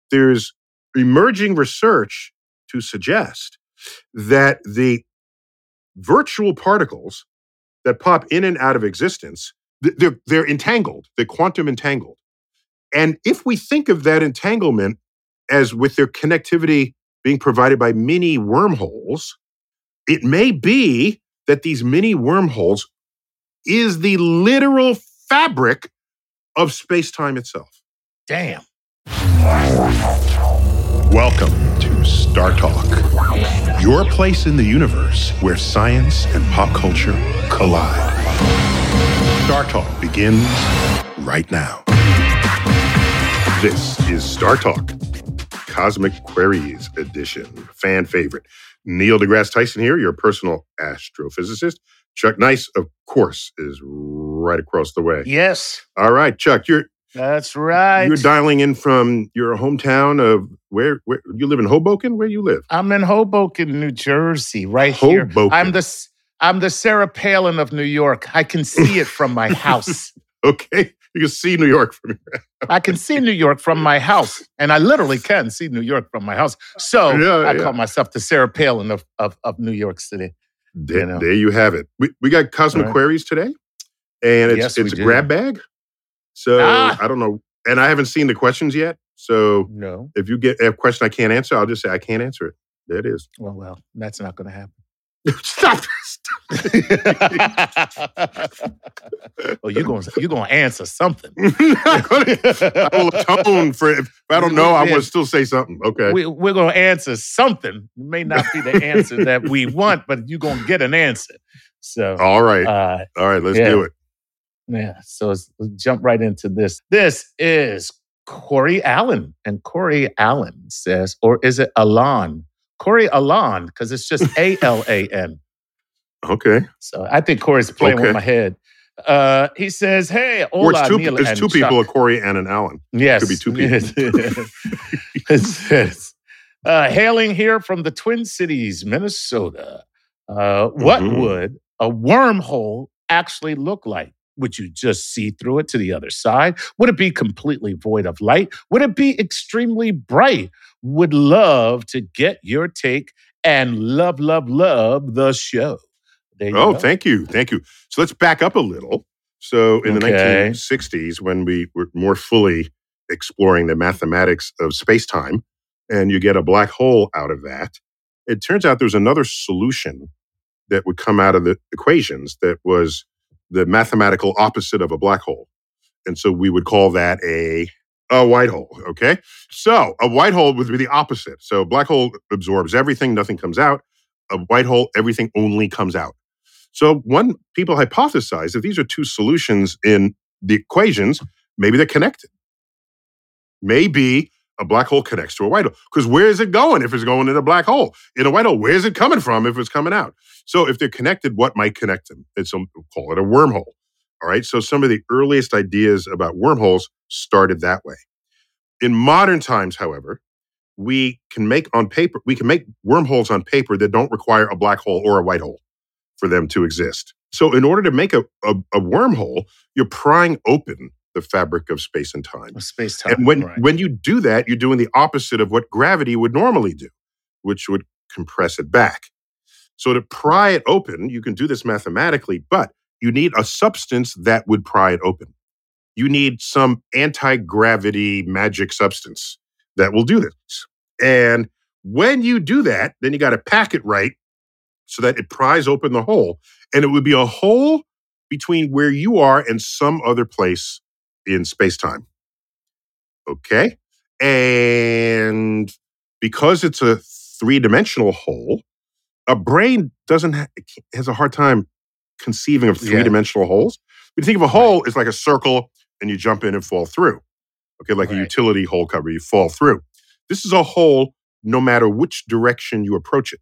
there's emerging research to suggest that the virtual particles that pop in and out of existence, they're entangled, they're quantum entangled. And if we think of that entanglement as with their connectivity being provided by mini wormholes, it may be that these mini wormholes is the literal fabric of space-time itself. Damn. Welcome to Star Talk, your place in the universe where science and pop culture collide. Star Talk begins right now. This is Star Talk, Cosmic Queries edition, fan favorite. Neil deGrasse Tyson here, your personal astrophysicist. Chuck Nice, of course, is right across the way. Yes. All right, Chuck, that's right. You're dialing in from your hometown of where you live in Hoboken? Where you live? I'm in Hoboken, New Jersey, right here. I'm the Sarah Palin of New York. I can see it from my house. Okay. You can see New York from here. I can see New York from my house. And I literally can see New York from my house. So I call myself the Sarah Palin of New York City. There you have it. We got Cosmic Queries today. And it's a grab bag. So I don't know. And I haven't seen the questions yet. So if you get a question I can't answer, I'll just say I can't answer it. There it is. Well, that's not going to happen. Stop. Well, you're gonna answer something. I will atone for it. If I don't know, I will still say something. Okay. We're gonna answer something. It may not be the answer that we want, but you're gonna get an answer. So all right. Let's do it. Yeah. So let's jump right into this. This is Corey Allen, and Corey Allen says, or is it Alan? Corey Alan, because it's just ALAN. Okay. So I think Corey's playing with my head. He says, hey, hola, Neil and two people, a Corey and an Alan. Yes. Could be two people. It says, hailing here from the Twin Cities, Minnesota. What would a wormhole actually look like? Would you just see through it to the other side? Would it be completely void of light? Would it be extremely bright? Would love to get your take and love the show. Thank you. So let's back up a little. So in the 1960s, when we were more fully exploring the mathematics of space-time, and you get a black hole out of that, it turns out there's another solution that would come out of the equations that was the mathematical opposite of a black hole. And so we would call that a white hole, okay? So a white hole would be the opposite. So a black hole absorbs everything, nothing comes out. A white hole, everything only comes out. So people hypothesize that these are two solutions in the equations, maybe they're connected. Maybe a black hole connects to a white hole. Because where is it going if it's going in a black hole? In a white hole, where is it coming from if it's coming out? So if they're connected, what might connect them? We'll call it a wormhole. All right. So some of the earliest ideas about wormholes started that way. In modern times, however, we can make wormholes on paper that don't require a black hole or a white hole for them to exist. So in order to make a wormhole, you're prying open the fabric of space and time. Space-time. And when you do that, you're doing the opposite of what gravity would normally do, which would compress it back. So to pry it open, you can do this mathematically, but you need a substance that would pry it open. You need some anti-gravity magic substance that will do this. And when you do that, then you got to pack it right so that it pries open the hole. And it would be a hole between where you are and some other place in space-time. Okay? And because it's a three-dimensional hole, a brain has a hard time conceiving of three-dimensional holes. When you think of a hole, it's like a circle and you jump in and fall through. Okay, like a utility hole cover, you fall through. This is a hole no matter which direction you approach it.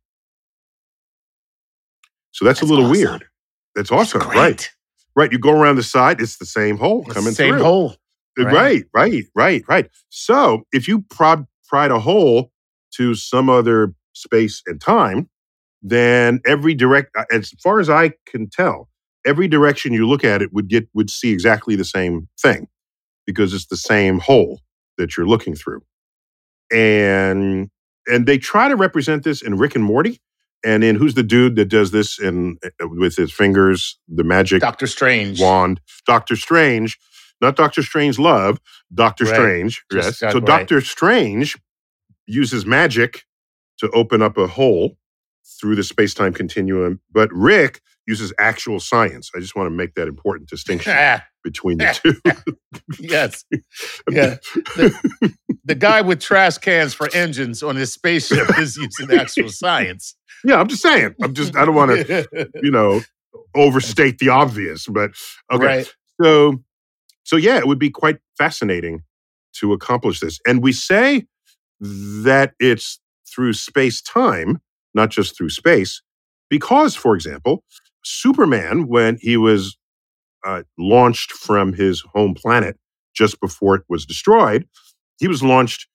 So that's a little awesome. weird. That's awesome, great. Right. You go around the side, it's the same hole coming through. Same hole. Right. So if you pried a hole to some other space and time, then as far as I can tell, every direction you look at it would see exactly the same thing because it's the same hole that you're looking through. And they try to represent this in Rick and Morty. And in who's the dude that does this with his fingers, the magic Doctor Strange wand? Doctor Strange, not Doctor Strangelove, Doctor Strange. Yes. So Doctor Strange uses magic to open up a hole through the space-time continuum, but Rick uses actual science. I just want to make that important distinction between the two. Yes. Yeah. The guy with trash cans for engines on his spaceship is using actual science. Yeah, I'm just saying. I don't want to, overstate the obvious, but okay. Right. So yeah, it would be quite fascinating to accomplish this. And we say that it's through space-time, not just through space, because, for example, Superman, when he was launched from his home planet just before it was destroyed, he was launched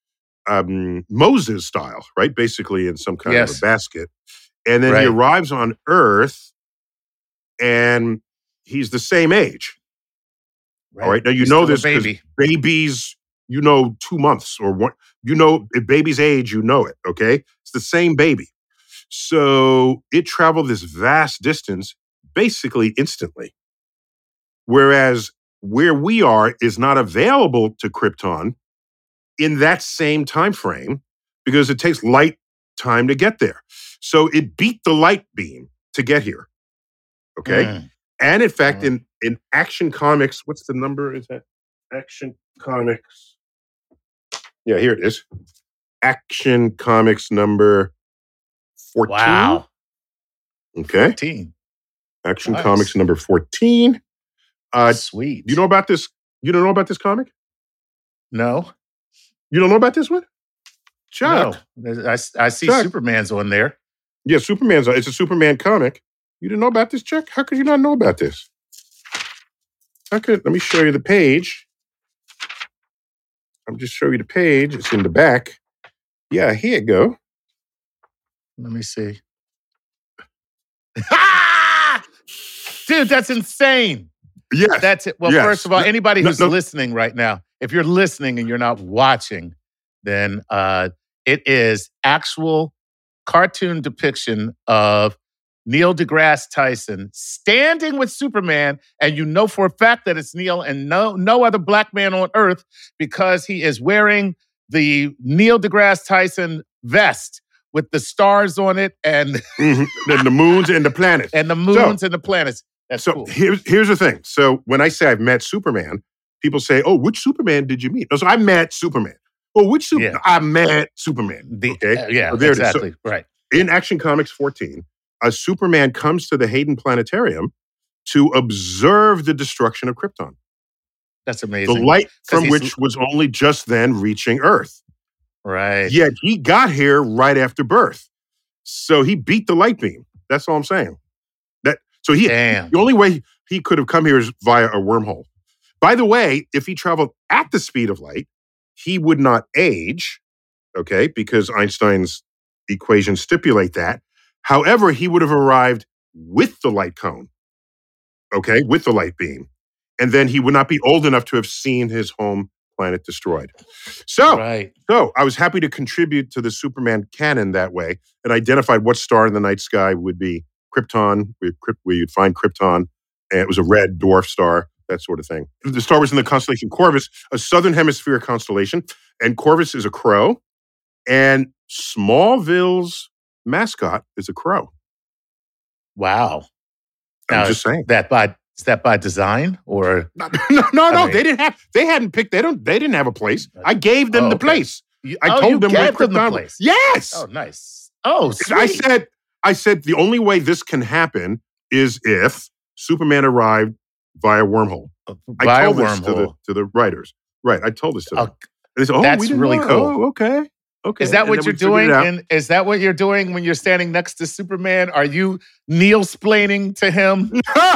Moses style, right? Basically in some kind of a basket. And then he arrives on Earth and he's the same age. Right. All right. Now, you know this because babies, 2 months or one, if baby's age, you know it. Okay. It's the same baby. So it traveled this vast distance basically instantly. Whereas where we are is not available to Krypton in that same time frame because it takes light time to get there. So it beat the light beam to get here. Okay? And in fact, in Action Comics, what's the number? Is that Action Comics? Yeah, here it is. Action Comics number 14. Wow. Okay. 14. Action Comics number 14. Sweet. You know about this? You don't know about this comic? No. You don't know about this one? Chuck. No. I see Chuck. Superman's on there. Yeah, it's a Superman comic. You didn't know about this, Chuck? How could you not know about this? Let me show you the page. I'll just show you the page. It's in the back. Yeah, here you go. Let me see. Dude, that's insane. Yes. That's it. Well, first of all, anybody who's listening right now, if you're listening and you're not watching, then it is actual cartoon depiction of Neil deGrasse Tyson standing with Superman, and you know for a fact that it's Neil and no other black man on Earth because he is wearing the Neil deGrasse Tyson vest with the stars on it and and the moons and the planets. And the moons and the planets. That's cool. Here's the thing. So when I say I've met Superman, people say, "Oh, which Superman did you meet?" No, so I met Superman. Oh, which Superman? I met Superman. Okay? Exactly. So, right. In Action Comics 14, a Superman comes to the Hayden Planetarium to observe the destruction of Krypton. That's amazing. The light from which was only just then reaching Earth. Right. Yet he got here right after birth. So he beat the light beam. That's all I'm saying. The only way he could have come here is via a wormhole. By the way, if he traveled at the speed of light, he would not age, okay, because Einstein's equations stipulate that. However, he would have arrived with the light cone, okay, with the light beam. And then he would not be old enough to have seen his home planet destroyed. So I was happy to contribute to the Superman canon that way and identified what star in the night sky would be Krypton, where you'd find Krypton, and it was a red dwarf star, that sort of thing. The star was in the constellation Corvus, a southern hemisphere constellation, and Corvus is a crow, and Smallville's mascot is a crow. Wow. I'm just saying. Is that by design or no? They didn't have a place. I gave them the place. I told them where Krypton was. Yes. Oh, nice. Oh, sweet. I said the only way this can happen is if Superman arrived via wormhole. I told this to the writers. Right. I told this to them. And they said, that's really cool. Oh, okay. Okay. Is that what you're doing? And is that what you're doing when you're standing next to Superman? Are you Neil-splaining to him?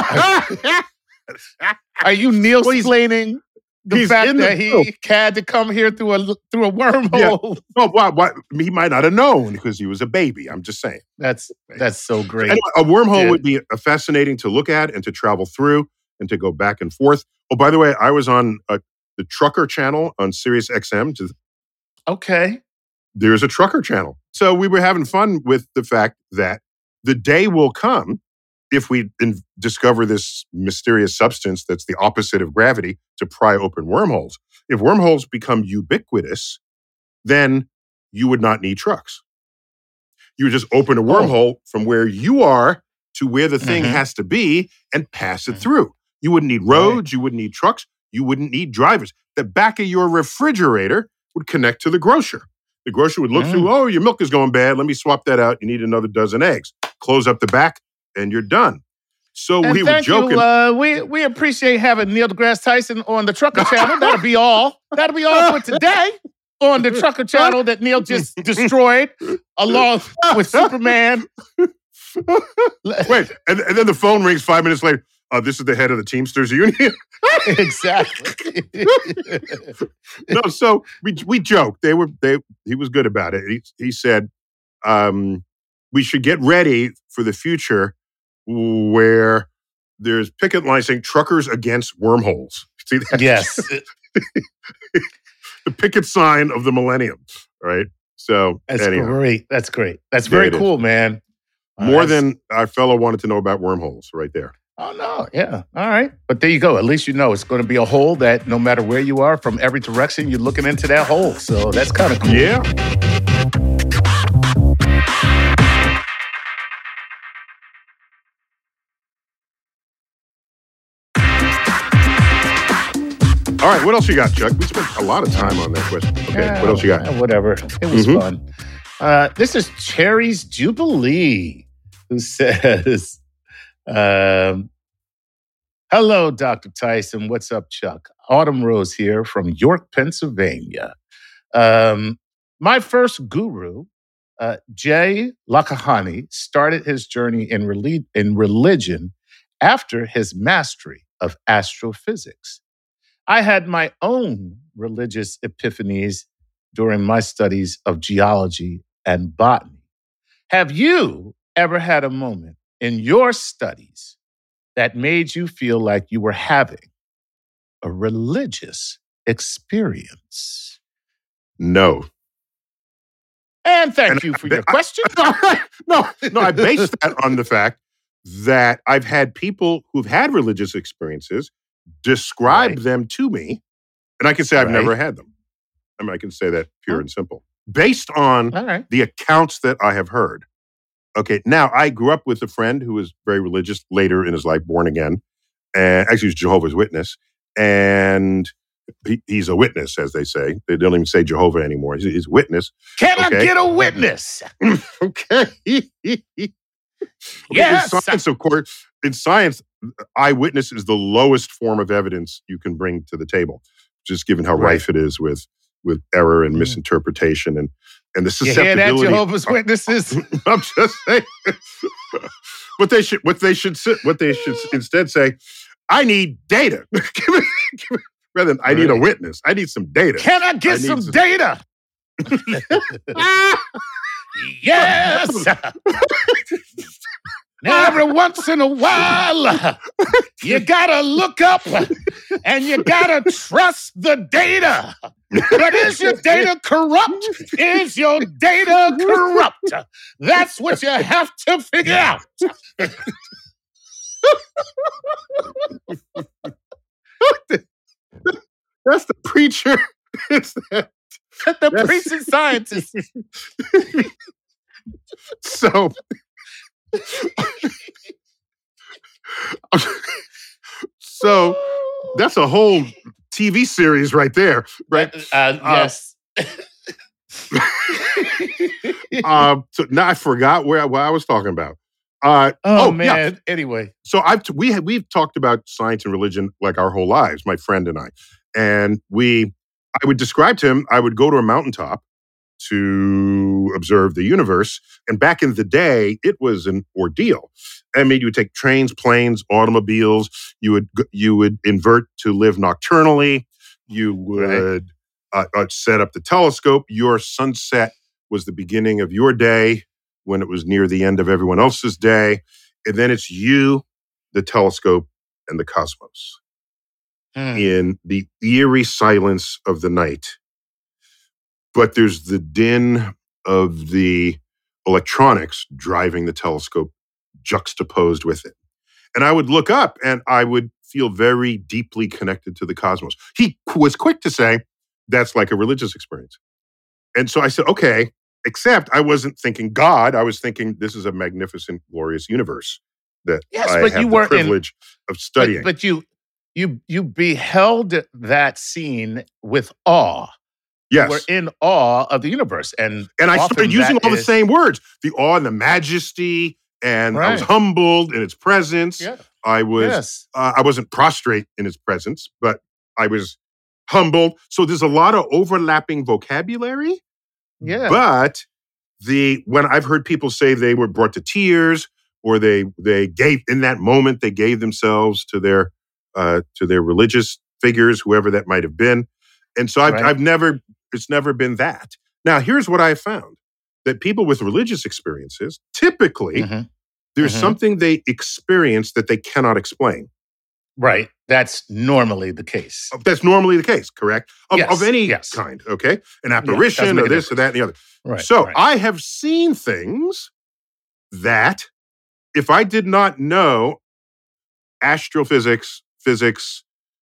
Are you Neil-splaining the fact that he had to come here through a wormhole? Yeah. Well, he might not have known because he was a baby. I'm just saying. That's so great. Anyway, a wormhole would be fascinating to look at and to travel through and to go back and forth. Oh, by the way, I was on the Trucker channel on Sirius XM. Okay. there's a trucker channel. So we were having fun with the fact that the day will come if we discover this mysterious substance that's the opposite of gravity to pry open wormholes. If wormholes become ubiquitous, then you would not need trucks. You would just open a wormhole from where you are to where the thing has to be and pass it through. You wouldn't need roads. You wouldn't need trucks. You wouldn't need drivers. The back of your refrigerator would connect to the grocer. The grocer would look through, oh, your milk is going bad. Let me swap that out. You need another dozen eggs. Close up the back and you're done. So we were joking. We appreciate having Neil deGrasse Tyson on the Trucker Channel. That'll be all. That'll be all for today on the Trucker Channel that Neil just destroyed along with Superman. Wait, and then the phone rings 5 minutes later. This is the head of the Teamsters Union. Exactly. No, so we joked. He was good about it. He said, we should get ready for the future where there's picket lines saying truckers against wormholes. See that? Yes. The picket sign of the millennium, right? So that's great. That's great. That's very cool, man. More than our fellow wanted to know about wormholes right there. Oh, no. Yeah. All right. But there you go. At least you know it's going to be a hole that no matter where you are, from every direction, you're looking into that hole. So that's kind of cool. Yeah. All right. What else you got, Chuck? We spent a lot of time on that question. Okay. What else you got? Whatever. It was fun. This is Cherry's Jubilee, who says... hello, Dr. Tyson. What's up, Chuck? Autumn Rose here from York, Pennsylvania. My first guru, Jay Lakahani, started his journey in religion after his mastery of astrophysics. I had my own religious epiphanies during my studies of geology and botany. Have you ever had a moment in your studies that made you feel like you were having a religious experience? No. And thank you for your question. No, I based that on the fact that I've had people who've had religious experiences describe them to me, and I can say I've never had them. I mean, I can say that pure and simple. Based on the accounts that I have heard. Okay, now I grew up with a friend who was very religious later in his life, born again, and actually he was Jehovah's Witness, and he's a witness, as they say. They don't even say Jehovah anymore. He's a witness. Can I get a witness? Okay. Yes. In science, of course, eyewitness is the lowest form of evidence you can bring to the table, just given how rife it is with error and misinterpretation and the susceptibility. You hear that, Jehovah's Witnesses? I'm just saying. What they should instead say, I need data. Rather than I need a witness. I need some data. Can I get some data? Yes. Now, every once in a while, you gotta look up and you gotta trust the data. But is your data corrupt? Is your data corrupt? That's what you have to figure out. That's the preacher. The preaching scientist. So that's a whole TV series right there, right? Yes. So now I forgot what I was talking about. Man. Yeah. Anyway, so we've talked about science and religion like our whole lives, my friend and I, and I would describe to him. I would go to a mountaintop to observe the universe, and back in the day, it was an ordeal. I mean, you would take trains, planes, automobiles. You would invert to live nocturnally. You would set up the telescope. Your sunset was the beginning of your day when it was near the end of everyone else's day. And then it's you, the telescope, and the cosmos. In the eerie silence of the night. but there's the din of the electronics driving the telescope juxtaposed with it. And I would look up and I would feel very deeply connected to the cosmos. He was quick to say, that's like a religious experience. And so I said, okay, except I wasn't thinking God. I was thinking this is a magnificent, glorious universe that I have the privilege of studying. But you beheld that scene with awe. Yes. We're in awe of the universe. And I started using all the same words, the awe and the majesty, and I was humbled in its presence. Yeah. I wasn't prostrate in its presence, but I was humbled. So there's a lot of overlapping vocabulary. Yeah. But when I've heard people say they were brought to tears, or they gave in that moment, they gave themselves to their religious figures, whoever that might have been. And so it's never been that. Now, here's what I found, that people with religious experiences, typically, there's something they experience that they cannot explain. Right. That's normally the case. That's normally the case, correct? Of any kind, okay? An apparition or this or that and the other. Right. So I have seen things that if I did not know astrophysics, physics,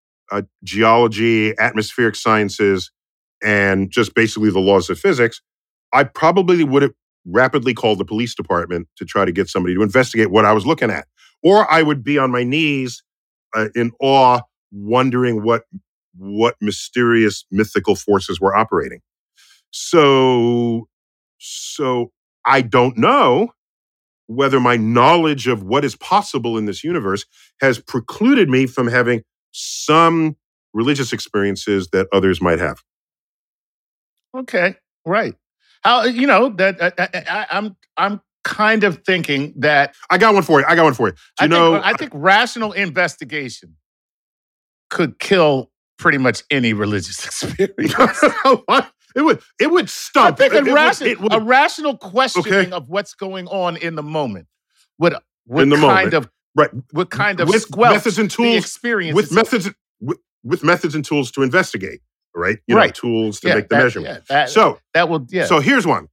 geology, atmospheric sciences, and just basically the laws of physics, I probably would have rapidly called the police department to try to get somebody to investigate what I was looking at. Or I would be on my knees in awe, wondering what mysterious mythical forces were operating. So I don't know whether my knowledge of what is possible in this universe has precluded me from having some religious experiences that others might have. Okay, right. How that I'm kind of thinking that I got one for you. I think rational investigation could kill pretty much any religious experience. What? It would stump. I think a rational questioning of what's going on in the moment would kind of squelch methods and tools, the experience with methods and tools to investigate, right? Tools to make the measurement. So here's one.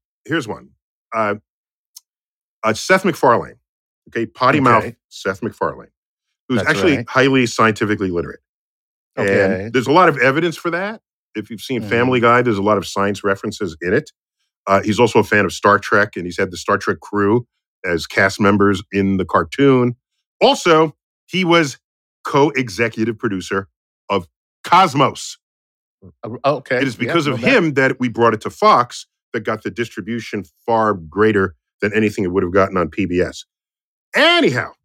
Seth MacFarlane, potty mouth Seth MacFarlane, who's highly scientifically literate. Okay. And there's a lot of evidence for that. If you've seen Family Guy, there's a lot of science references in it. He's also a fan of Star Trek, and he's had the Star Trek crew as cast members in the cartoon. Also, he was co-executive producer of Cosmos. Okay. It is because of him that we brought it to Fox that got the distribution far greater than anything it would have gotten on PBS. Anyhow,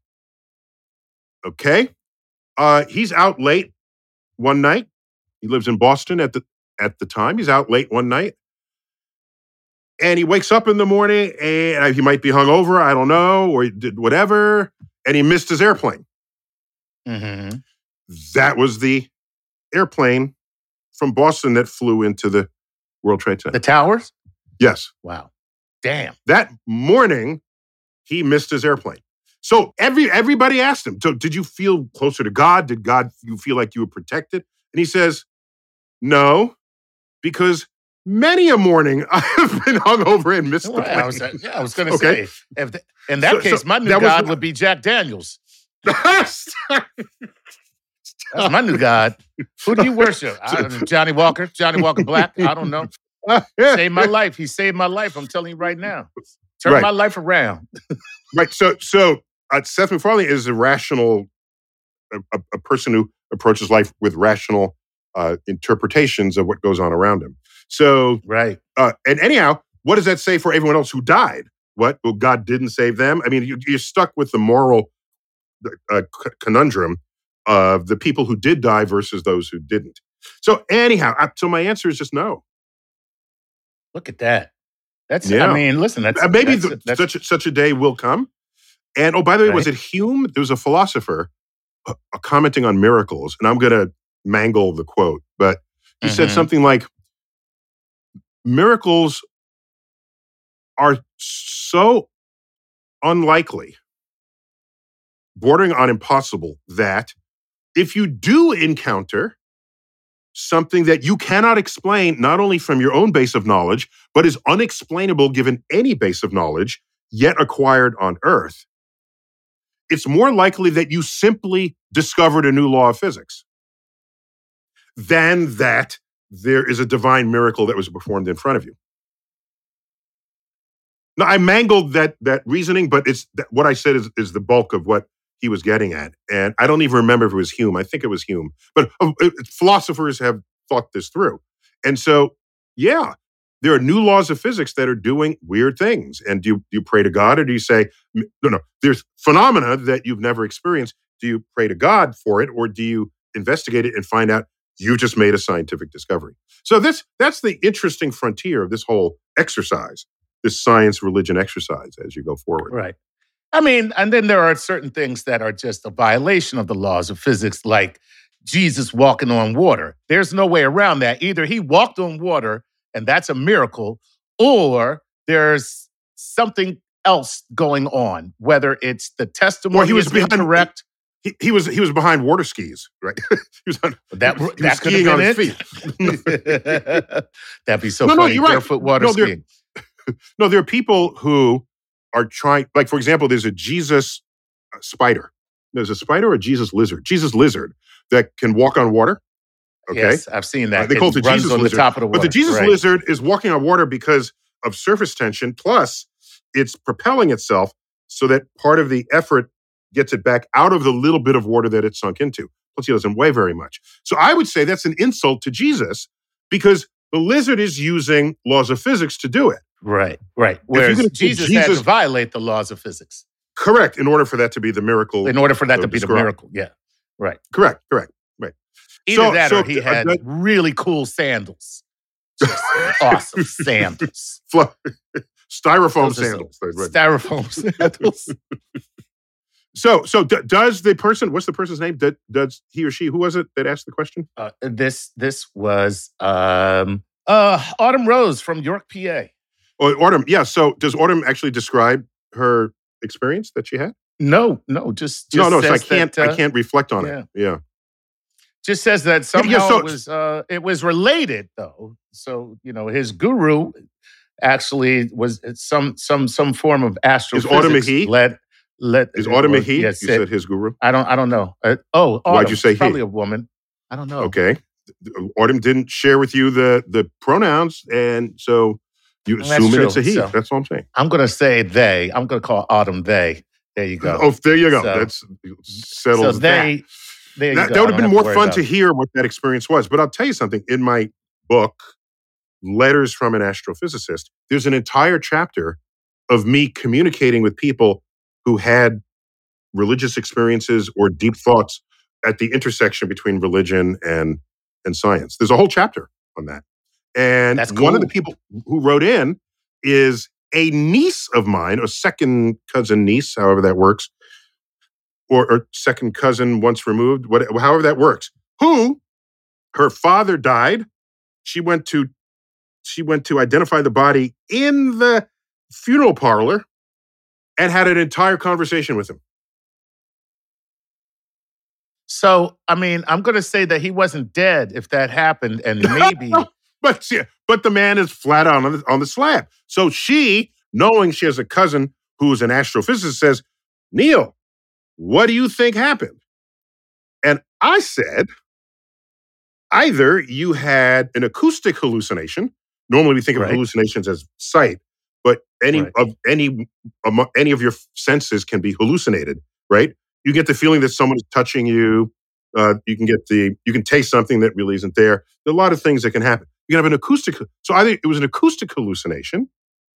he's out late one night. He lives in Boston at the time. He's out late one night. And he wakes up in the morning, and he might be hungover, I don't know, or he did whatever, and he missed his airplane. Mm-hmm. That was the airplane from Boston that flew into the World Trade Center. The towers? Yes. Wow. Damn. That morning, he missed his airplane. So everybody asked him, so did you feel closer to God? Did you feel like you were protected? And he says, no, because many a morning I have been hungover and missed the plane. I was going to say, in that case, my new God would be Jack Daniels. That's my new God. Who do you worship? Johnny Walker Black? I don't know. Saved my life. He saved my life. I'm telling you right now. Turn my life around. Right. So Seth MacFarlane is a rational, a person who approaches life with rational interpretations of what goes on around him. So, right. And anyhow, what does that say for everyone else who died? What? Well, God didn't save them? I mean, you're stuck with the moral conundrum of the people who did die versus those who didn't. So anyhow, so my answer is just no. Look at that. I mean, listen, such a day will come. And by the way, was it Hume? There was a philosopher commenting on miracles, and I'm going to mangle the quote, but he said something like, miracles are so unlikely, bordering on impossible, that if you do encounter something that you cannot explain, not only from your own base of knowledge, but is unexplainable given any base of knowledge yet acquired on Earth, it's more likely that you simply discovered a new law of physics than that there is a divine miracle that was performed in front of you. Now, I mangled that reasoning, but what I said is the bulk of what he was getting at. And I don't even remember if it was Hume. I think it was Hume. But philosophers have thought this through. And so, yeah, there are new laws of physics that are doing weird things. And do you pray to God, or do you say, no, there's phenomena that you've never experienced. Do you pray to God for it, or do you investigate it and find out you just made a scientific discovery? So that's the interesting frontier of this whole exercise, this science-religion exercise as you go forward. Right. I mean, and then there are certain things that are just a violation of the laws of physics, like Jesus walking on water. There's no way around that. Either he walked on water, and that's a miracle, or there's something else going on, whether it's the testimony is incorrect. He was behind water skis, right? He was skiing on his feet. That'd be so funny. No, you're right. Barefoot water skiing. No, there are people who are trying, like, for example, there's a Jesus spider. There's a spider or a Jesus lizard? Jesus lizard that can walk on water. Okay. Yes, I've seen that. They call it the Jesus on lizard. The top of the water. But the Jesus lizard is walking on water because of surface tension, plus it's propelling itself so that part of the effort gets it back out of the little bit of water that it sunk into. Plus, he doesn't weigh very much. So I would say that's an insult to Jesus, because the lizard is using laws of physics to do it. Right. Whereas Jesus had to violate the laws of physics. Correct, in order for that to be the miracle. In order for that to be the miracle, yeah. Right. Correct, right. Either that or he had really cool sandals. Just awesome sandals. Styrofoam sandals. Styrofoam sandals. So does the person, what's the person's name? Does he or she, who was it that asked the question? This was Autumn Rose from York, PA. Oh, Autumn, yeah. So does Autumn actually describe her experience that she had? No, just no. So I can't reflect on it. Yeah. Just says that somehow it was related though. So his guru actually was some form of astrophysics. Is Autumn a he? Is Autumn a he? Yes, you said his guru. I don't know. Autumn, why'd you say he? Probably a woman. I don't know. Okay. Autumn didn't share with you the pronouns, and so you assume it's a he. So that's all I'm saying. I'm going to say they. I'm going to call Autumn they. There you go. Oh, there you go. That's settles so they. There you go. That would have been more fun to hear what that experience was. But I'll tell you something. In my book, Letters from an Astrophysicist, there's an entire chapter of me communicating with people who had religious experiences or deep thoughts at the intersection between religion and science. There's a whole chapter on that. And that's cool. One of the people who wrote in is a niece of mine, a second cousin niece, however that works, or second cousin once removed, however that works, who her father died. She went to identify the body in the funeral parlor and had an entire conversation with him. So, I mean, I'm going to say that he wasn't dead if that happened, and maybe. But the man is flat out on the slab. So she, knowing she has a cousin who's an astrophysicist, says, Neil, what do you think happened? And I said, either you had an acoustic hallucination. Normally we think of hallucinations as sight, but any of your senses can be hallucinated, right? You get the feeling that someone is touching you. You can taste something that really isn't there. There are a lot of things that can happen. You can have an acoustic. So either it was an acoustic hallucination,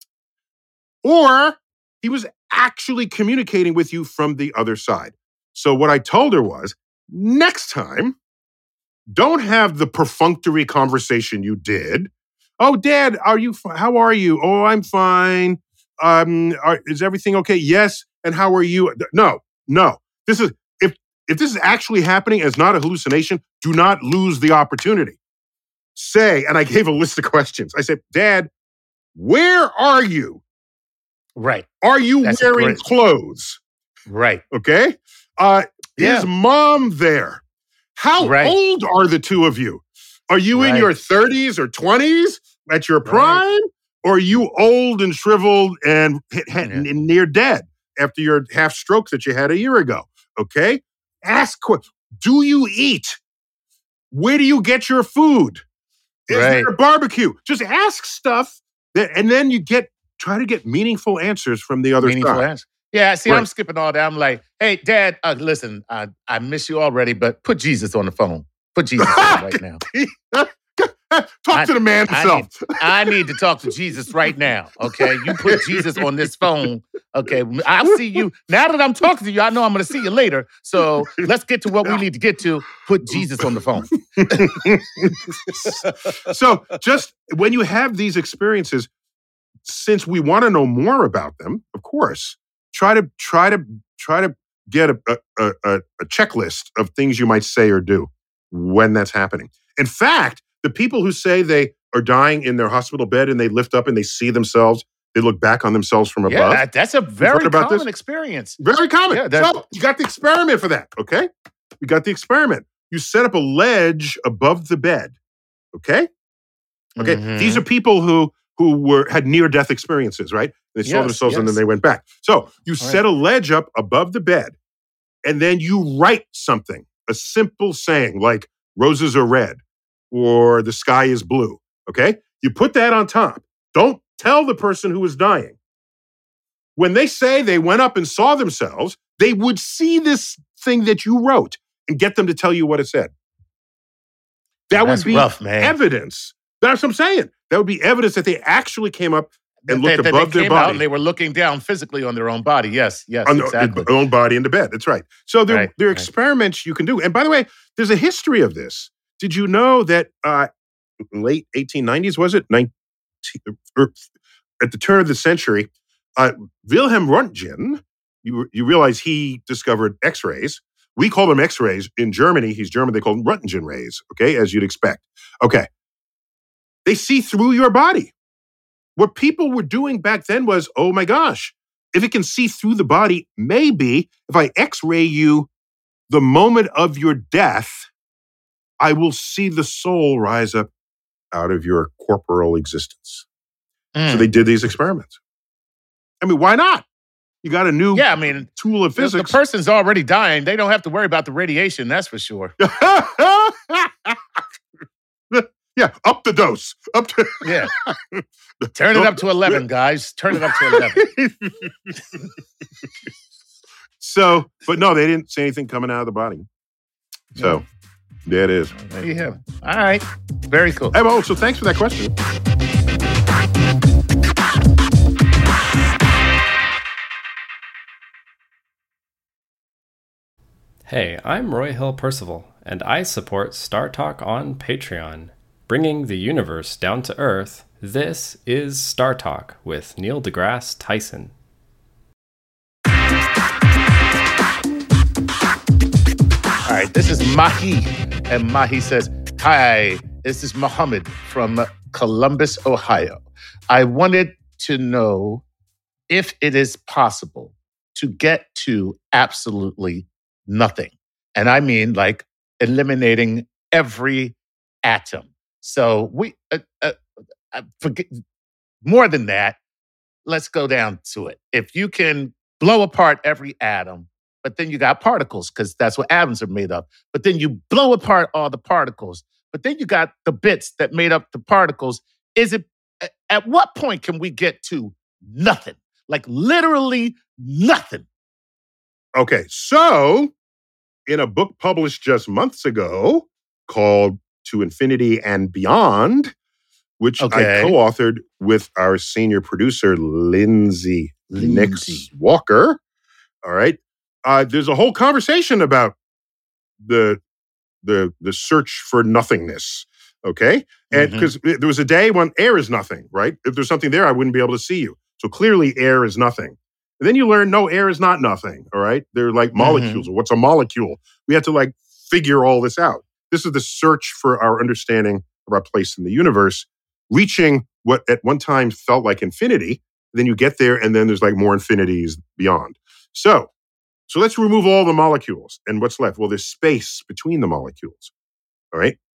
or he was actually communicating with you from the other side. So what I told her was, next time, don't have the perfunctory conversation you did. Oh, Dad, how are you? Oh, I'm fine. Is everything okay? Yes. And how are you? No. This is if this is actually happening and it's not a hallucination, do not lose the opportunity. Say, and I gave a list of questions. I said, Dad, where are you? Right. Are you wearing clothes? Right. Okay. Is Mom there? How old are the two of you? Are you in your 30s or 20s at your prime? Or are you old and shriveled and near dead after your half stroke that you had a year ago? Okay? Ask, do you eat? Where do you get your food? Is there a barbecue? Just ask stuff and then try to get meaningful answers from the other side. Yeah, see, I'm skipping all that. I'm like, hey, Dad, listen, I miss you already, but put Jesus on the phone. Put Jesus on right now. Talk to the man himself. I need to talk to Jesus right now, okay? You put Jesus on this phone, okay? I'll see you. Now that I'm talking to you, I know I'm going to see you later. So let's get to what we need to get to. Put Jesus on the phone. So just when you have these experiences, since we want to know more about them, of course, try to get a checklist of things you might say or do when that's happening. In fact, the people who say they are dying in their hospital bed and they lift up and they see themselves, they look back on themselves from above. Yeah, that's a very common experience. Very common. Yeah, so you got the experiment for that, okay? You got the experiment. You set up a ledge above the bed, okay? Okay, These are people who had near-death experiences, right? They saw themselves and then they went back. So you set a ledge up above the bed and then you write something, a simple saying like, roses are red, or the sky is blue, okay? You put that on top. Don't tell the person who is dying. When they say they went up and saw themselves, they would see this thing that you wrote and get them to tell you what it said. That's would be rough, man. Evidence. That's what I'm saying. That would be evidence that they actually came up and looked above their body. And they were looking down physically on their own body. Yes, on exactly. Their own body in the bed. That's right. So there are experiments you can do. And by the way, there's a history of this. Did you know that late 1890s, was it? At the turn of the century, Wilhelm Röntgen, you realize he discovered X-rays. We call them X-rays. In Germany, he's German, they call them Röntgen rays, okay, as you'd expect. Okay. They see through your body. What people were doing back then was, oh my gosh, if it can see through the body, maybe if I X-ray you the moment of your death, I will see the soul rise up out of your corporal existence. So they did these experiments. I mean, why not? You got a new tool of physics. The person's already dying. They don't have to worry about the radiation, that's for sure. Yeah, up the dose. Turn it up to 11, guys. Turn it up to 11. So, but no, they didn't see anything coming out of the body. So, there it is. There you have it. All right. Very cool. Hey, well, so thanks for that question. Hey, I'm Roy Hill Percival, and I support Star Talk on Patreon. Bringing the universe down to Earth, this is Star Talk with Neil deGrasse Tyson. All right, this is Mahi, and Mahi says, hi, this is Muhammad from Columbus, Ohio. I wanted to know if it is possible to get to absolutely nothing. And I mean like eliminating every atom. So we forget more than that. Let's go down to it. If you can blow apart every atom, but then you got particles because that's what atoms are made of. But then you blow apart all the particles, but then you got the bits that made up the particles. At what point can we get to nothing? Like literally nothing. Okay, so in a book published just months ago called To Infinity and Beyond, which I co-authored with our senior producer, Lindsay Nix Walker. All right. There's a whole conversation about the search for nothingness. Okay. And because there was a day when air is nothing, right? If there's something there, I wouldn't be able to see you. So clearly air is nothing. And then you learn, no, air is not nothing. All right. They're like molecules. What's a molecule? We have to like figure all this out. This is the search for our understanding of our place in the universe, reaching what at one time felt like infinity. Then you get there and then there's like more infinities beyond. So let's remove all the molecules. And what's left? Well, there's space between the molecules. All right.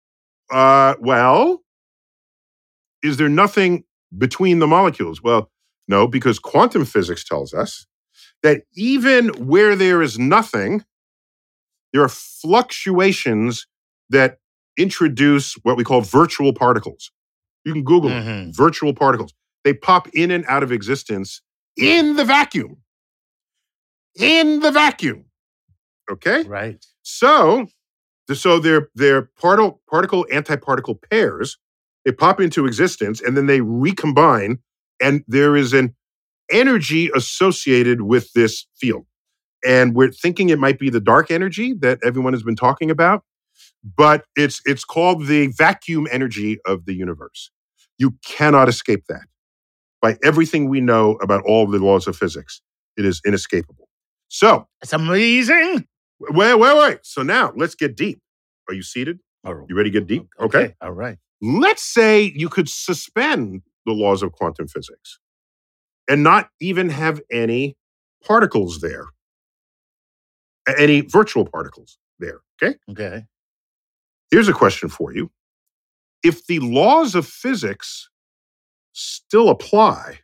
Well, is there nothing between the molecules? Well, no, because quantum physics tells us that even where there is nothing, there are fluctuations that introduce what we call virtual particles. You can Google it, virtual particles. They pop in and out of existence in the vacuum. In the vacuum. Okay? Right. So they're particle-antiparticle pairs. They pop into existence and then they recombine, and there is an energy associated with this field. And we're thinking it might be the dark energy that everyone has been talking about, but it's called the vacuum energy of the universe. You cannot escape that. By everything we know about all the laws of physics, it is inescapable. So it's amazing. Wait. So now let's get deep. Are you seated? You ready to get deep? Okay. All right. Let's say you could suspend the laws of quantum physics and not even have any particles there, any virtual particles there. Okay. Okay. Here's a question for you. If the laws of physics still apply,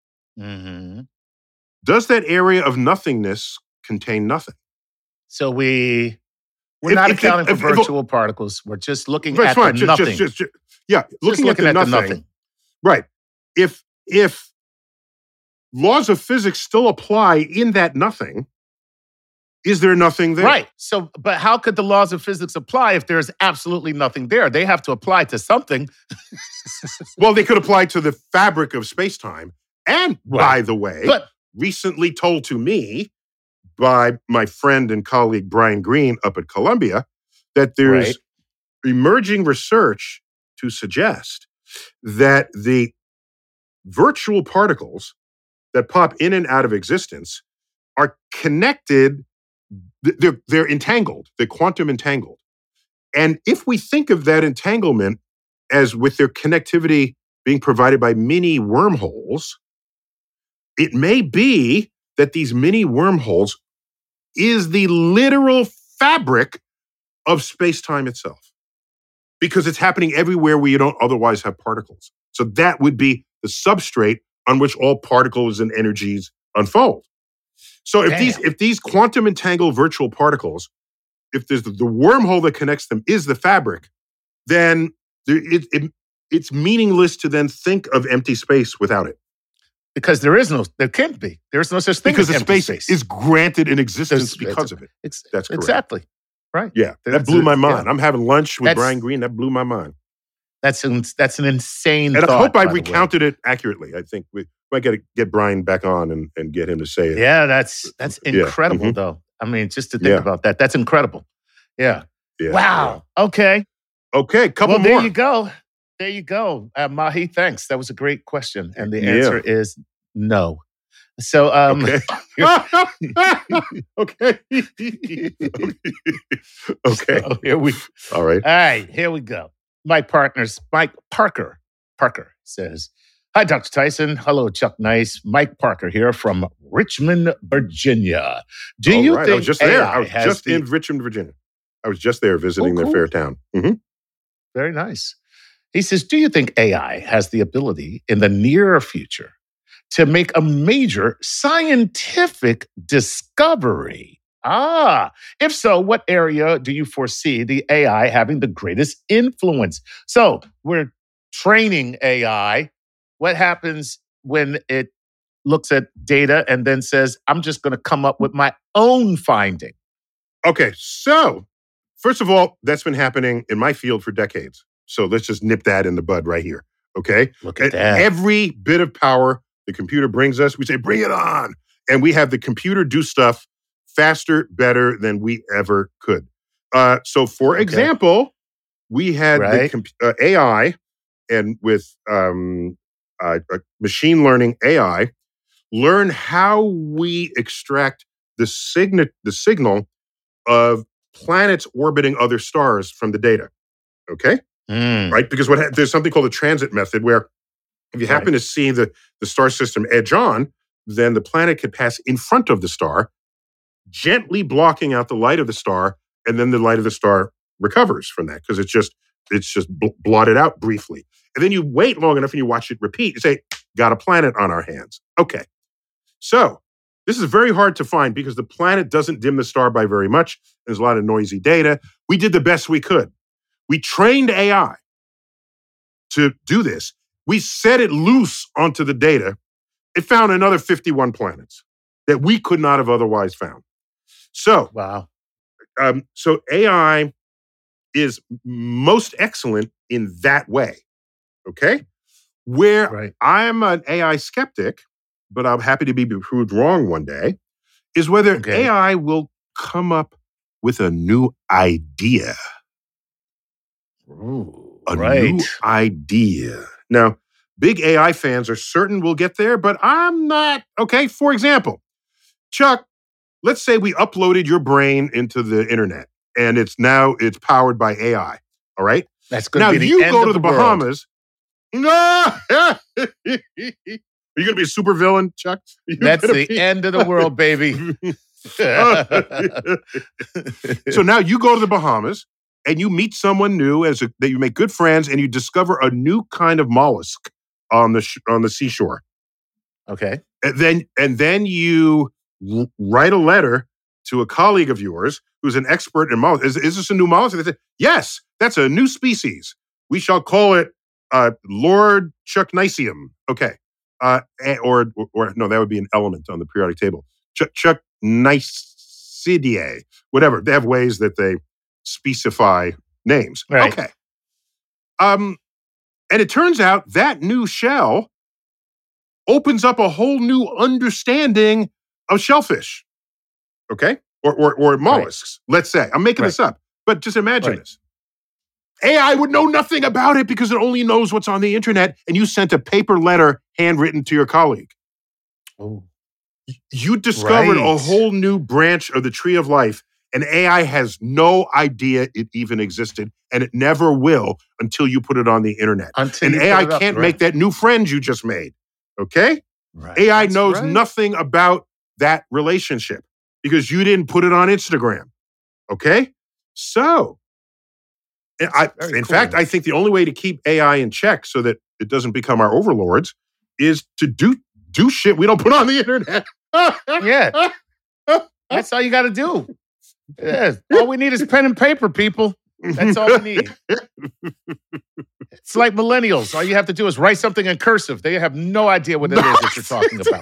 does that area of nothingness contain nothing? So we're not accounting for virtual particles. We're just looking at the nothing. Looking at the nothing. Right. If laws of physics still apply in that nothing, is there nothing there? Right. So, but how could the laws of physics apply if there's absolutely nothing there? They have to apply to something. Well, they could apply to the fabric of space-time. And by the way, recently told to me by my friend and colleague Brian Greene up at Columbia, that there's emerging research to suggest that the virtual particles that pop in and out of existence are connected. They're entangled. They're quantum entangled. And if we think of that entanglement as with their connectivity being provided by mini wormholes, it may be that these mini wormholes is the literal fabric of space-time itself, because it's happening everywhere where you don't otherwise have particles. So that would be the substrate on which all particles and energies unfold. So if these quantum entangled virtual particles, if there's the wormhole that connects them is the fabric, then it's meaningless to then think of empty space without it. Because there can't be. There's no such thing because as empty space is granted in existence because of it. That's correct. Exactly. Right. Yeah. That blew my mind. I'm having lunch with Brian Greene. That blew my mind. That's an insane and thought. I hope I recounted it accurately. I think we might get Brian back on and get him to say it. Yeah, that's incredible, though. I mean, just to think about that. That's incredible. Yeah. Wow. Yeah. Okay. Couple more. There you go. There you go. Mahi, thanks. That was a great question. And the answer is no. So, okay. So All right, here we go. Mike Parker says, "Hi, Dr. Tyson. Hello, Chuck Nice. Mike Parker here from Richmond, Virginia. Do you think I was just there? I was just in Richmond, Virginia. I was just there visiting their fair town. Mm-hmm. Very nice. He says, do you think AI has the ability in the near future to make a major scientific discovery? If so, what area do you foresee the AI having the greatest influence? So we're training AI. What happens when it looks at data and then says, I'm just going to come up with my own finding? Okay, so first of all, that's been happening in my field for decades. So let's just nip that in the bud right here, okay? Look at that. Every bit of power the computer brings us, we say, bring it on. And we have the computer do stuff faster, better than we ever could. So for example, we had the AI and with machine learning AI learn how we extract the signal of planets orbiting other stars from the data, okay? Right? Because there's something called the transit method where if you happen to see the star system edge on, then the planet could pass in front of the star, gently blocking out the light of the star, and then the light of the star recovers from that because it's just it's just blotted out briefly. And then you wait long enough and you watch it repeat. You say, got a planet on our hands. Okay. So this is very hard to find because the planet doesn't dim the star by very much. There's a lot of noisy data. We did the best we could. We trained AI to do this. We set it loose onto the data. It found another 51 planets that we could not have otherwise found. So, wow. So AI is most excellent in that way. Okay? Where I'm an AI skeptic, but I'm happy to be proved wrong one day, is whether AI will come up with a new idea. Ooh, a new idea. Now, big AI fans are certain we'll get there, but I'm not. Okay, for example, Chuck, let's say we uploaded your brain into the internet and it's powered by AI. All right? That's going to be the end of the world. Now, you go to the Bahamas. No! Are you going to be a super villain, Chuck? That's the end of the world, baby. So now you go to the Bahamas and you meet someone new that you make good friends and you discover a new kind of mollusk on the seashore. Okay. And then you write a letter to a colleague of yours who's an expert in mollusks. Is this a new mollusk? And they say, yes, that's a new species. We shall call it Lord Chucknicium. Okay. Or no, that would be an element on the periodic table. Chucknicidae, whatever. They have ways that they specify names. Right. Okay. And it turns out that new shell opens up a whole new understanding of shellfish. Okay? Or mollusks, let's say. I'm making this up, but just imagine this. AI would know nothing about it because it only knows what's on the internet, and you sent a paper letter handwritten to your colleague. Oh. You discovered a whole new branch of the tree of life, and AI has no idea it even existed, and it never will until you put it on the internet. And AI can't make that new friend you just made. Okay? Right. AI knows nothing about that relationship because you didn't put it on Instagram. Okay? So, in fact, I think the only way to keep AI in check so that it doesn't become our overlords is to do shit we don't put on the internet. Yeah. That's all you got to do. Yeah. All we need is pen and paper, people. That's all we need. It's like millennials. All you have to do is write something in cursive. They have no idea what it is that you're talking about.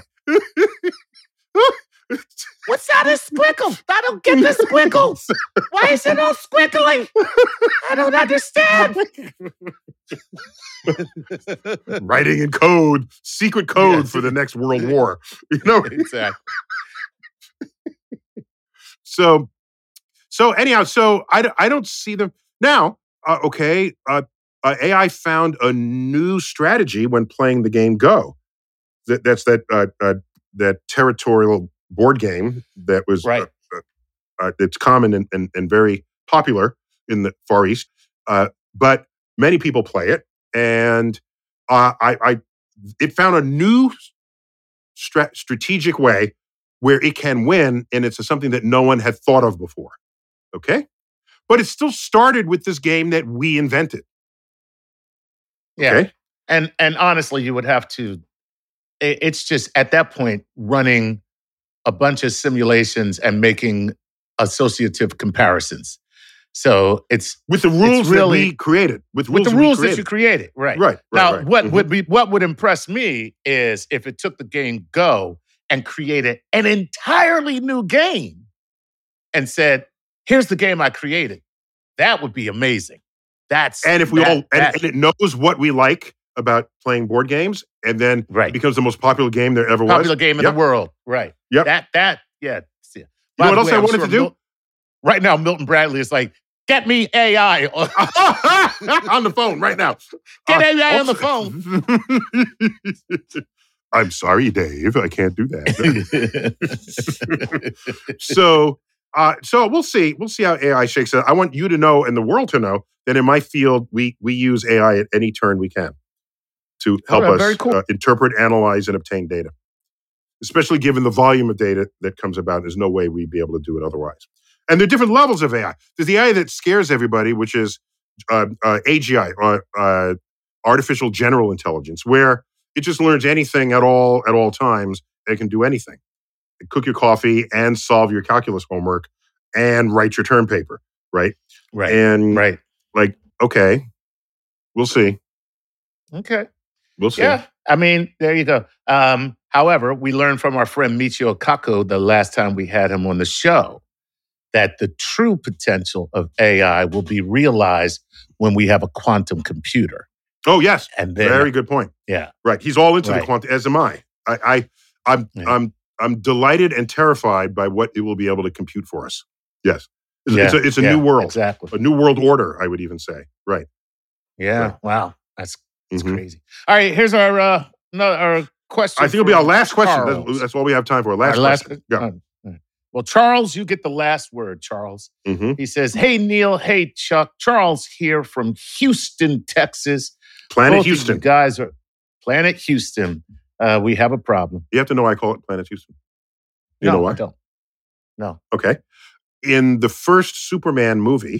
What's that, a squiggle? I don't get the squiggles. Why is it all squiggly? I don't understand. Writing in code, secret code for the next world war. You know? Exactly. So anyhow, I don't see them now. AI found a new strategy when playing the game Go. That's that territorial board game that was it's common and very popular in the Far East, but many people play it, and it found a new strategic way where it can win, and it's something that no one had thought of before. Okay, but it still started with this game that we invented. Yeah, okay? and honestly, you would have to. It's just at that point running a bunch of simulations and making associative comparisons. So it's with the rules that we created. With the rules that you created, right? Right. Now, what would impress me is if it took the game Go and created an entirely new game and said, "Here's the game I created." That would be amazing. And it knows what we like about playing board games, and then it becomes the most popular game there ever was. Popular game in the world, right? Yep. That. You know what else I wanted to do? Right now, Milton Bradley is like, get me AI on the phone right now. Get AI on the phone. I'm sorry, Dave. I can't do that. So we'll see. We'll see how AI shakes out. I want you to know and the world to know that in my field, we use AI at any turn we can to help us interpret, analyze, and obtain data. Especially given the volume of data that comes about, there's no way we'd be able to do it otherwise. And there are different levels of AI. There's the AI that scares everybody, which is AGI, artificial general intelligence, where it just learns anything at all times. It can do anything. Cook your coffee and solve your calculus homework and write your term paper, right? Right. And right. like, okay, we'll see. Okay. We'll see. Yeah. I mean, there you go. However, we learned from our friend Michio Kaku the last time we had him on the show that the true potential of AI will be realized when we have a quantum computer. Oh, yes. And then, very good point. Yeah. Right. He's all into the quantum, as am I. I'm delighted and terrified by what it will be able to compute for us. Yes. It's a new world. Exactly. A new world order, I would even say. Right. Yeah. Right. Wow. That's crazy. All right. Here's our question. I think it'll be our last question. That's all we have time for. Last question. Yeah. Well, Charles, you get the last word, Charles. He says, hey, Neil. Hey, Chuck. Charles here from Houston, Texas. Planet Both Houston. You guys are Planet Houston. We have a problem. You have to know why I call it Planet Houston. You know why? I don't. No. Okay. In the first Superman movie,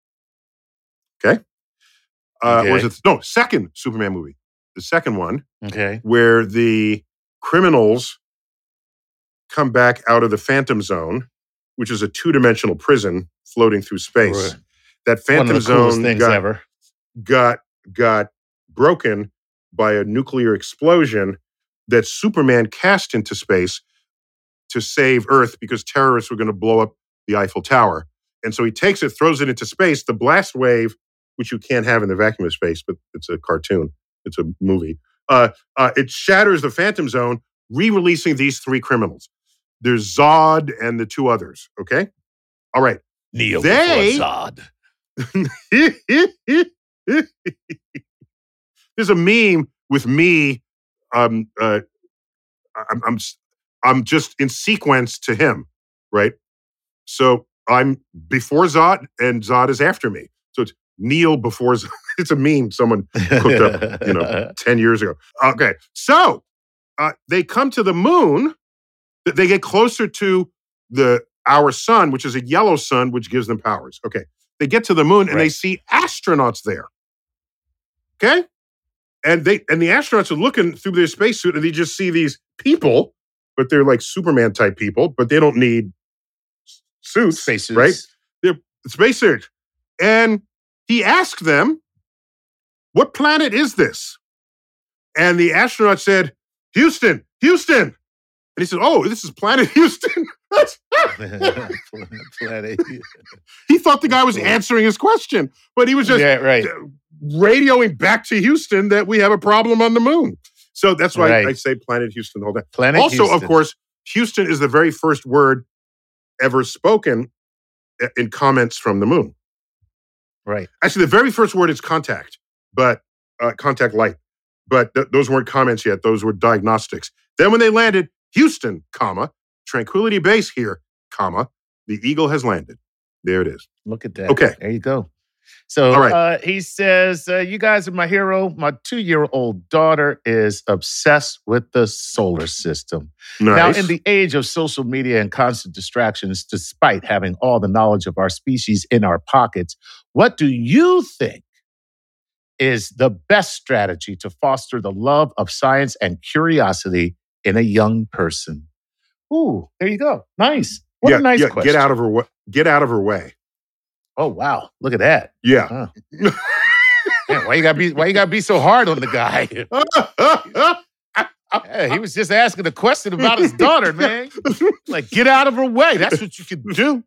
second Superman movie, the second one, where the criminals come back out of the Phantom Zone, which is a 2-dimensional prison floating through space. Right. That Phantom Zone got broken by a nuclear explosion that Superman cast into space to save Earth because terrorists were going to blow up the Eiffel Tower. And so he takes it, throws it into space. The blast wave, which you can't have in the vacuum of space, but it's a cartoon, it's a movie. It shatters the Phantom Zone, re-releasing these 3 criminals. There's Zod and the 2 others, okay? All right. Neo before Zod. There's a meme with me. I'm just in sequence to him, right? So I'm before Zod, and Zod is after me. So it's Neil before Zod. It's a meme someone cooked up, 10 years ago. Okay, so they come to the moon. They get closer to our sun, which is a yellow sun, which gives them powers. Okay, they get to the moon and they see astronauts there. Okay. And the astronauts are looking through their spacesuit and they just see these people, but they're like Superman type people, but they don't need suits, spacesuits, right? They're spacesuits. And he asked them, what planet is this? And the astronaut said, Houston. And he said, oh, this is Planet Houston. He thought the guy was answering his question, but he was just radioing back to Houston that we have a problem on the moon. So that's why I say Planet Houston the whole time. Also, of course, Houston is the very first word ever spoken in comments from the moon. Right. Actually, the very first word is contact, but contact light. But those weren't comments yet. Those were diagnostics. Then when they landed, Houston, comma, Tranquility Base here, comma, the Eagle has landed. There it is. Look at that. Okay. There you go. So he says, you guys are my hero. My 2-year-old daughter is obsessed with the solar system. Nice. Now, in the age of social media and constant distractions, despite having all the knowledge of our species in our pockets, what do you think is the best strategy to foster the love of science and curiosity in a young person? Ooh, there you go. Nice. What a nice question. Get out of her way. Oh wow! Look at that. Yeah. Huh. Man, why you gotta be so hard on the guy? Yeah, he was just asking a question about his daughter, man. Like, get out of her way. That's what you can do.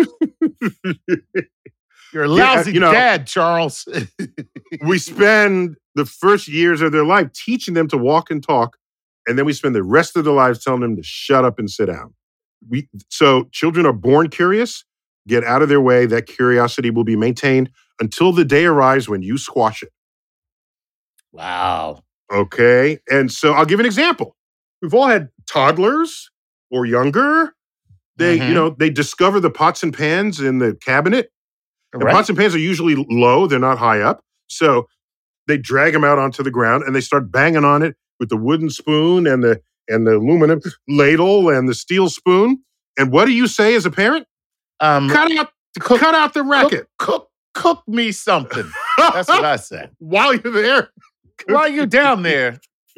You're a lousy dad, Charles. We spend the first years of their life teaching them to walk and talk, and then we spend the rest of their lives telling them to shut up and sit down. So children are born curious. Get out of their way. That curiosity will be maintained until the day arrives when you squash it. Wow. Okay. And so I'll give an example. We've all had toddlers or younger. They, they discover the pots and pans in the cabinet. And pots and pans are usually low. They're not high up. So they drag them out onto the ground and they start banging on it with the wooden spoon and the aluminum ladle and the steel spoon. And what do you say as a parent? Cut out the racket. Cook cook me something. That's what I say. While you're there. While you're down there.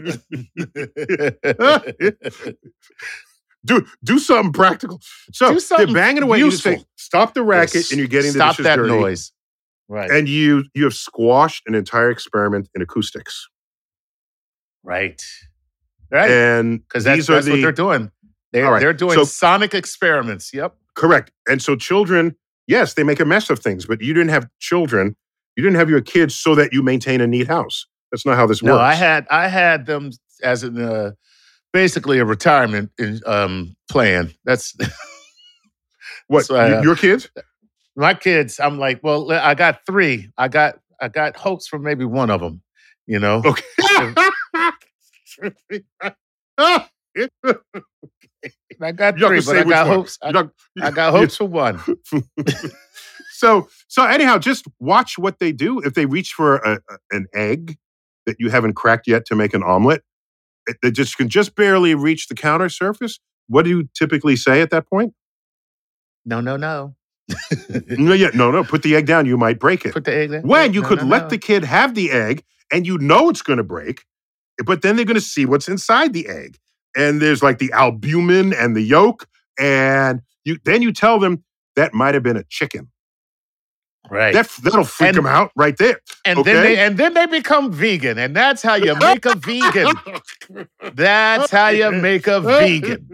Do something practical. So they're banging away. Useful. You say, stop the racket, and you're getting the dishes dirty. Stop that noise. Right. And you have squashed an entire experiment in acoustics. Right. And because that's what they're doing. They're doing sonic experiments. Yep. Correct. And so children, yes, they make a mess of things, but you didn't have children. You didn't have your kids so that you maintain a neat house. That's not how this works. No, I had them as basically a retirement plan. That's what your kids. My kids. I'm like, well, I got 3. I got hopes for maybe one of them. You know. Okay. I got 3, but I got hopes. I got hopes for one. So anyhow, just watch what they do. If they reach for an egg that you haven't cracked yet to make an omelet, they can just barely reach the counter surface. What do you typically say at that point? No. No. Put the egg down. You might break it. Put the egg down. When you could let the kid have the egg, and you know it's going to break, but then they're going to see what's inside the egg, and there's like the albumin and the yolk, and then you tell them that might have been a chicken. Right. That'll freak them out right there. And then they become vegan, and that's how you make a vegan. That's how you make a vegan.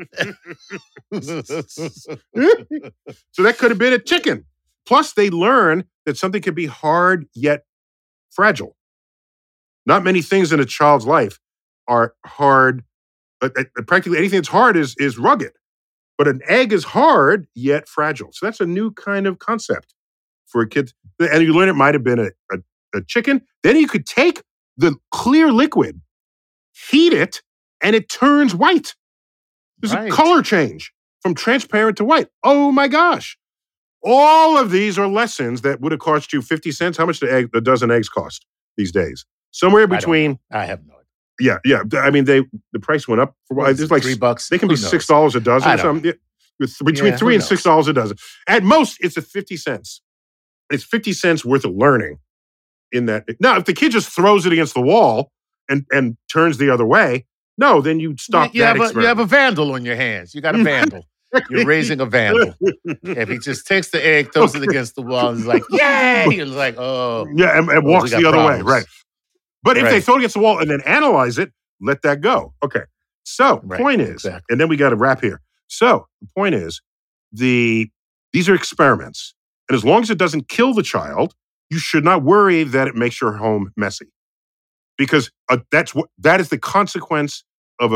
So that could have been a chicken. Plus, they learn that something can be hard yet fragile. Not many things in a child's life are hard. Practically anything that's hard is rugged. But an egg is hard yet fragile. So that's a new kind of concept for a kid. And you learn it might have been a chicken. Then you could take the clear liquid, heat it, and it turns white. There's a color change from transparent to white. Oh my gosh. All of these are lessons that would have cost you 50 cents. How much a dozen eggs cost these days? Somewhere between. I have no idea. Yeah. I mean, the price went up for a while. It's like $3. They can be $6 a dozen or something. Between $3 and $6 a dozen. At most, it's 50 cents. It's 50 cents worth of learning in that. Now, if the kid just throws it against the wall and turns the other way, no, then you stop that experiment. You have a vandal on your hands. You got a vandal. You're raising a vandal. If he just takes the egg, throws it against the wall, and is like, yay! You're like, oh. Yeah, and walks the other way. Right. But if they throw it against the wall and then analyze it, let that go. Okay. So, point is, and then we got to wrap here. So, the point is, these are experiments. And as long as it doesn't kill the child, you should not worry that it makes your home messy. Because that is the consequence of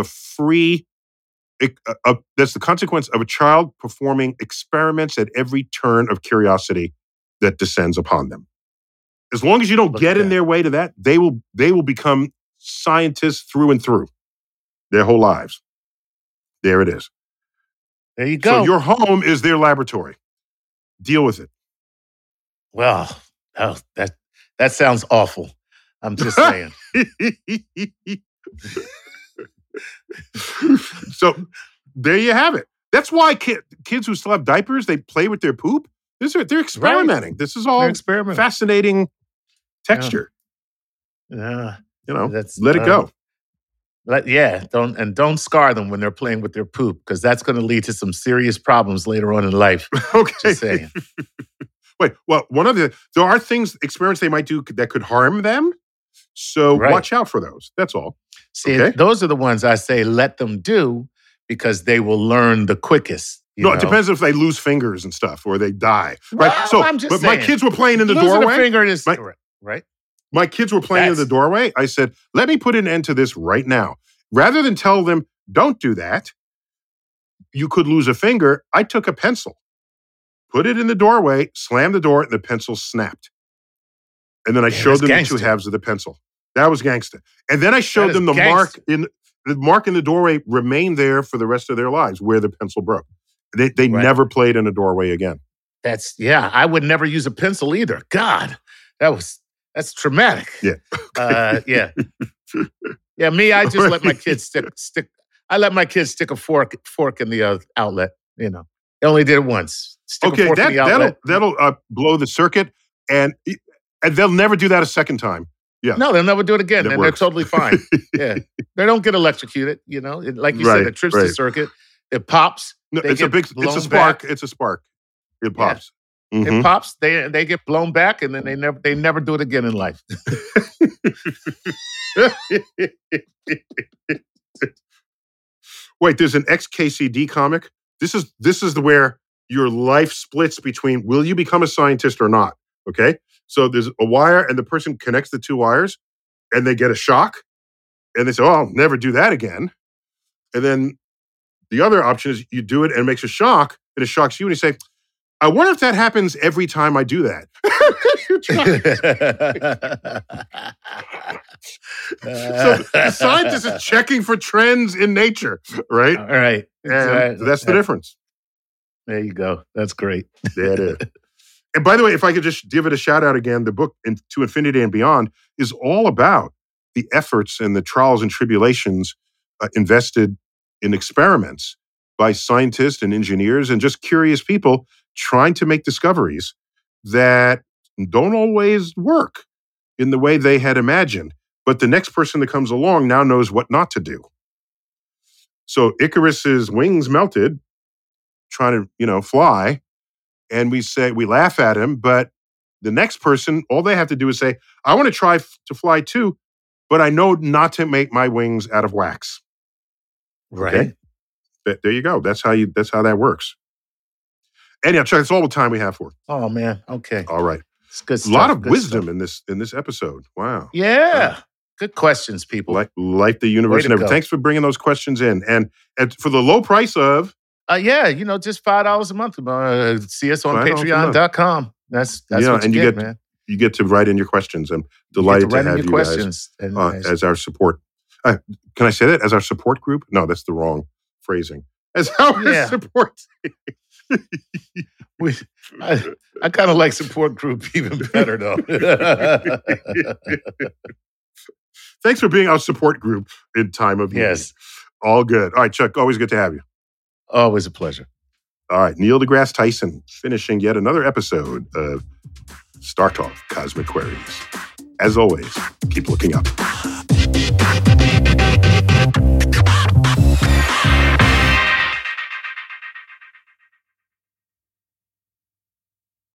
that's the consequence of a child performing experiments at every turn of curiosity that descends upon them. As long as you don't get in their way to that, they will become scientists through and through their whole lives. There it is. There you go. So your home is their laboratory. Deal with it. Well, that sounds awful. I'm just saying. So there you have it. That's why kids who still have diapers, they play with their poop. They're experimenting. Right. This is all fascinating texture. Yeah. Let it go. Don't scar them when they're playing with their poop, because that's going to lead to some serious problems later on in life. Okay. Just saying. Wait, well, there are experiments they might do that could harm them. So watch out for those. That's all. See, those are the ones I say let them do, because they will learn the quickest. It depends if they lose fingers and stuff or they die. Right. Well, so, I'm just but saying, my kids were playing in the doorway. A finger is right. My kids were playing in the doorway. I said, let me put an end to this right now. Rather than tell them, don't do that, you could lose a finger, I took a pencil, put it in the doorway, slammed the door, and the pencil snapped. And then I showed them the two halves of the pencil. That was gangster. And then I showed them the mark in the doorway remained there for the rest of their lives where the pencil broke. They never played in a doorway again. I would never use a pencil either. God, that's traumatic. Yeah. Yeah. Yeah, me, I just let my kids stick. I let my kids stick a fork in the outlet. They only did it once. Stick a fork in the outlet. That'll blow the circuit. And they'll never do that a second time. Yeah. No, they'll never do it again. And they're totally fine. Yeah. They don't get electrocuted, you know. Like you said, it trips the circuit. It pops. No, it's a spark. Back. It's a spark. It pops. Yeah. Mm-hmm. It pops. They get blown back, and then they never do it again in life. Wait, there's an XKCD comic. This is where your life splits between will you become a scientist or not. Okay, so there's a wire, and the person connects the two wires, and they get a shock, and they say, "Oh, I'll never do that again." And then the other option is you do it and it makes a shock, and it shocks you, and you say, I wonder if that happens every time I do that. So the scientist is checking for trends in nature, right? All right. And that's the difference. There you go. That's great. There it is. And by the way, if I could just give it a shout out again, the book To Infinity and Beyond is all about the efforts and the trials and tribulations invested in experiments by scientists and engineers and just curious people trying to make discoveries that don't always work in the way they had imagined. But the next person that comes along now knows what not to do. So Icarus's wings melted, trying to, fly. And we laugh at him, but the next person, all they have to do is say, I want to try to fly too, but I know not to make my wings out of wax. Right. Okay? There you go. That's how that works. Anyhow, Chuck, that's all the time we have for. Oh man. Okay. All right. It's good stuff. A lot of wisdom in this episode. Wow. Yeah. Good questions, people. Life, the universe, and everything. Thanks for bringing those questions in. And for the low price of just $5 a month. See us on Patreon.com. That's what you get, man. You get to write in your questions. I'm delighted to have you guys as our support. Can I say that? As our support group? No, that's the wrong phrasing. As our support. I kind of like support group even better, though. Thanks for being our support group in time of need. Yes. All good. All right, Chuck, always good to have you. Always a pleasure. All right, Neil deGrasse Tyson finishing yet another episode of Star Talk Cosmic Queries. As always, keep looking up.